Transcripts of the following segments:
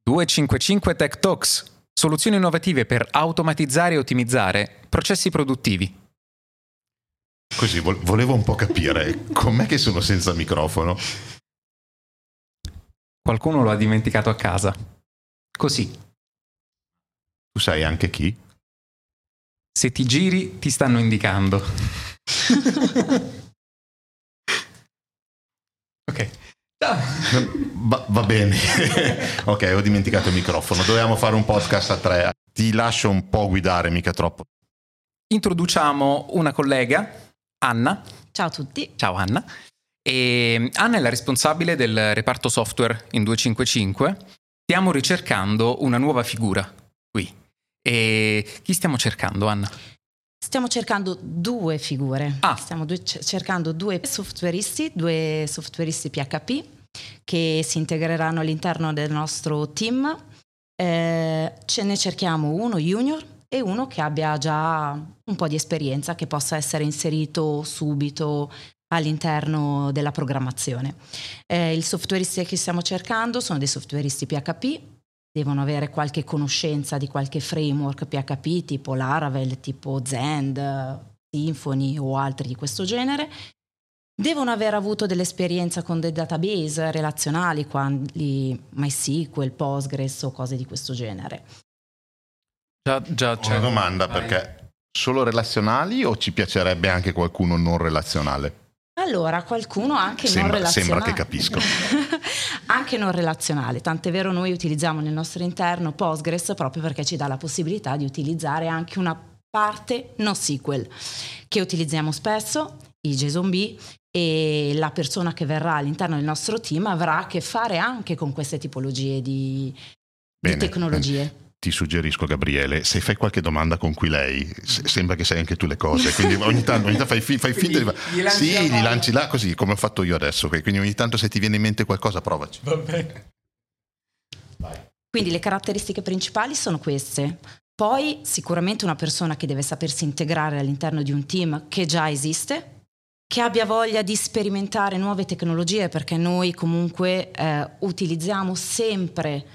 255 Tech Talks, soluzioni innovative per automatizzare e ottimizzare processi produttivi. Così, volevo un po' capire com'è che sono senza microfono. Qualcuno lo ha dimenticato a casa. Così. Tu sai anche chi? Se ti giri, ti stanno indicando. Ok. Va bene. Ok, ho dimenticato il microfono. Dovevamo fare un podcast a 3. Ti lascio un po' guidare, mica troppo. Introduciamo una collega, Anna. Ciao a tutti. Ciao Anna. E Anna è la responsabile del reparto software in 255. Stiamo ricercando una nuova figura qui. E chi stiamo cercando, Anna? Stiamo cercando due figure. Stiamo cercando due softwareisti PHP che si integreranno all'interno del nostro team. Ce ne cerchiamo uno junior e uno che abbia già un po' di esperienza, che possa essere inserito subito all'interno della programmazione. I softwareisti che stiamo cercando sono dei softwareisti PHP, devono avere qualche conoscenza di qualche framework PHP tipo Laravel, tipo Zend, Symfony o altri di questo genere. Devono aver avuto dell'esperienza con dei database relazionali, quali MySQL, Postgres o cose di questo genere. Già Una domanda, perché solo relazionali o ci piacerebbe anche qualcuno non relazionale? Allora, qualcuno anche non relazionale. Sembra che capisco. Anche non relazionale, tant'è vero noi utilizziamo nel nostro interno Postgres proprio perché ci dà la possibilità di utilizzare anche una parte NoSQL che utilizziamo spesso, i JSONB, e la persona che verrà all'interno del nostro team avrà a che fare anche con queste tipologie di tecnologie. Ti suggerisco, Gabriele, se fai qualche domanda con cui lei sembra che sai anche tu le cose, quindi ogni tanto fai finta di li lanci là così come ho fatto io adesso, quindi ogni tanto se ti viene in mente qualcosa provaci. Va bene. Vai. Quindi le caratteristiche principali sono queste. Poi sicuramente una persona che deve sapersi integrare all'interno di un team che già esiste, che abbia voglia di sperimentare nuove tecnologie, perché noi comunque utilizziamo sempre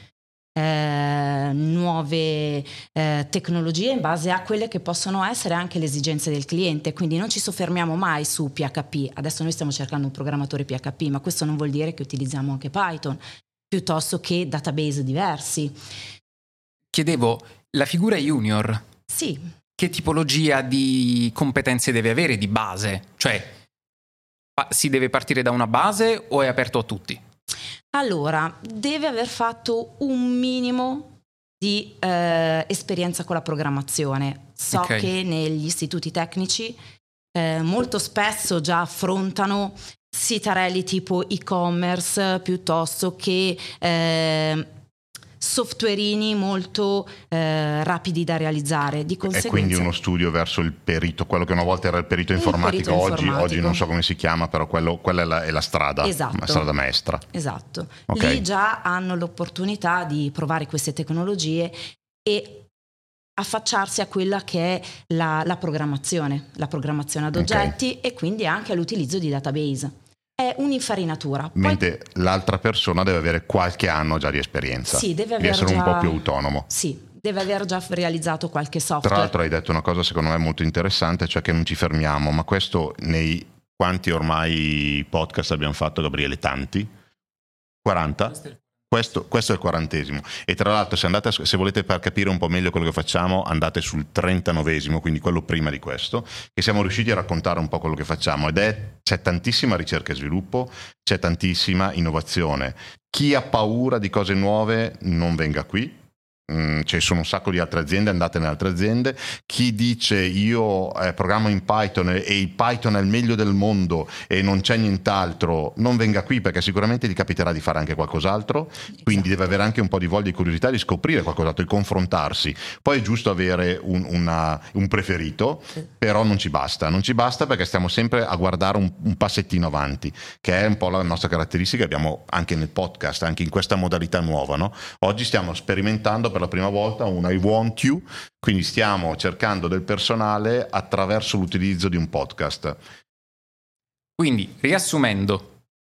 nuove tecnologie in base a quelle che possono essere anche le esigenze del cliente, quindi non ci soffermiamo mai su PHP. Adesso noi stiamo cercando un programmatore PHP, ma questo non vuol dire che utilizziamo anche Python piuttosto che database diversi. Chiedevo, la figura junior, sì, che tipologia di competenze deve avere di base? Cioè, si deve partire da una base o è aperto a tutti? Allora, deve aver fatto un minimo di esperienza con la programmazione. So che negli istituti tecnici molto spesso già affrontano sitarelli tipo e-commerce piuttosto che softwareini molto rapidi da realizzare. Di conseguenza, e quindi uno studio verso il perito, quello che una volta era il perito informatico, oggi non so come si chiama, però quella è la strada, esatto, la strada maestra. Esatto. Okay. Lì già hanno l'opportunità di provare queste tecnologie e affacciarsi a quella che è la programmazione ad oggetti, e quindi anche all'utilizzo di database. È un'infarinatura. Mentre l'altra persona deve avere qualche anno già di esperienza, sì, deve di essere un po' più autonomo. Sì, deve aver già realizzato qualche software. Tra l'altro hai detto una cosa secondo me molto interessante, cioè che non ci fermiamo, ma questo nei quanti ormai podcast abbiamo fatto, Gabriele? Tanti? 40? Questo è il 40esimo, e tra l'altro se volete per capire un po' meglio quello che facciamo andate sul 39esimo, quindi quello prima di questo, che siamo riusciti a raccontare un po' quello che facciamo, c'è tantissima ricerca e sviluppo, c'è tantissima innovazione. Chi ha paura di cose nuove non venga qui. Ci sono un sacco di altre aziende, andate nelle altre aziende. Chi dice io programmo in Python e il Python è il meglio del mondo e non c'è nient'altro, non venga qui, perché sicuramente gli capiterà di fare anche qualcos'altro. Quindi deve avere anche un po' di voglia e curiosità di scoprire qualcos'altro, di confrontarsi. Poi è giusto avere un preferito, però non ci basta perché stiamo sempre a guardare un passettino avanti, che è un po' la nostra caratteristica che abbiamo anche nel podcast, anche in questa modalità nuova, no? Oggi stiamo sperimentando per la prima volta un I want you, quindi stiamo cercando del personale attraverso l'utilizzo di un podcast. Quindi, riassumendo,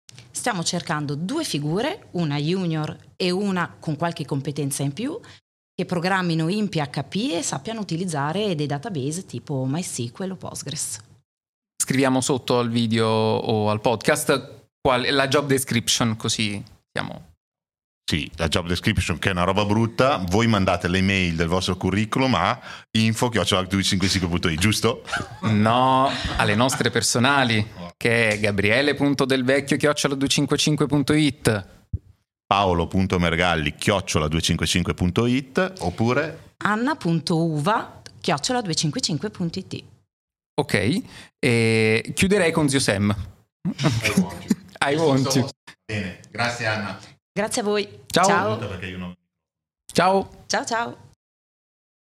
Stiamo cercando 2 figure, una junior e una con qualche competenza in più, che programmino in PHP e sappiano utilizzare dei database tipo MySQL o Postgres. Scriviamo sotto al video o al podcast la job description, così siamo... Sì, la job description, che è una roba brutta. Voi mandate l'email del vostro curriculum a info@255.it, giusto? No, alle nostre personali, che è gabriele.delvecchio@255.it, paolo.mergalli@255.it, oppure anna.uva@255.it. Ok, e chiuderei con zio Sam. I want you. Bene, grazie Anna. Grazie a voi. Ciao. Ciao. Ciao. Ciao ciao.